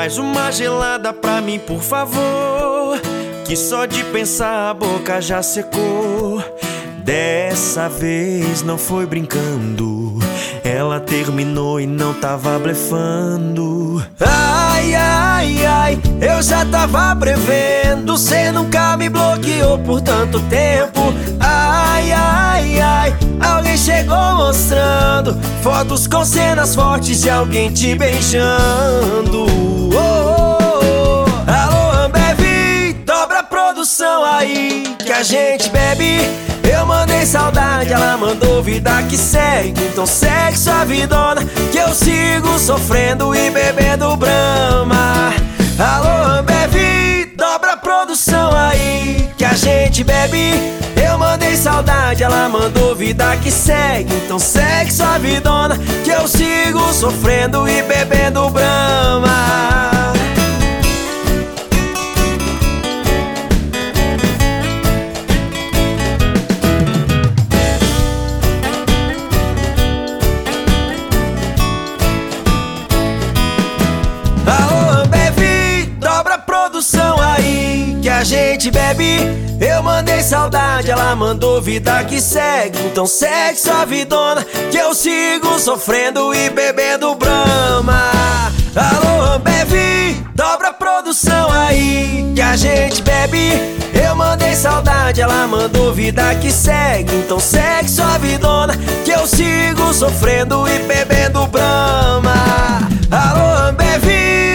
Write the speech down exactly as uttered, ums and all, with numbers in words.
Mais uma gelada pra mim, por favor, que só de pensar a boca já secou. Dessa vez não foi brincando, ela terminou e não tava blefando. Ai, ai, ai, eu já tava prevendo, cê nunca me bloqueou por tanto tempo. Ai, ai, ai, alguém chegou mostrando fotos com cenas fortes de alguém te beijando. Oh, oh, oh. Alô, Ambev, dobra a produção aí que a gente bebe. Eu mandei saudade, ela mandou vida que segue. Então segue sua vidona, que eu sigo sofrendo e bebendo Brahma. Alô, Ambev, dobra a produção aí que a gente bebe. Eu mandei saudade, ela mandou vida que segue. Então segue sua vidona, que eu sigo sofrendo e bebendo Brahma. Aí que a gente bebe. Eu mandei saudade, ela mandou vida que segue. Então segue sua vidona, que eu sigo sofrendo e bebendo Brahma. Alô, Ambev, dobra a produção aí que a gente bebe. Eu mandei saudade, ela mandou vida que segue. Então segue sua vidona, que eu sigo sofrendo e bebendo Brahma. Alô, Ambev,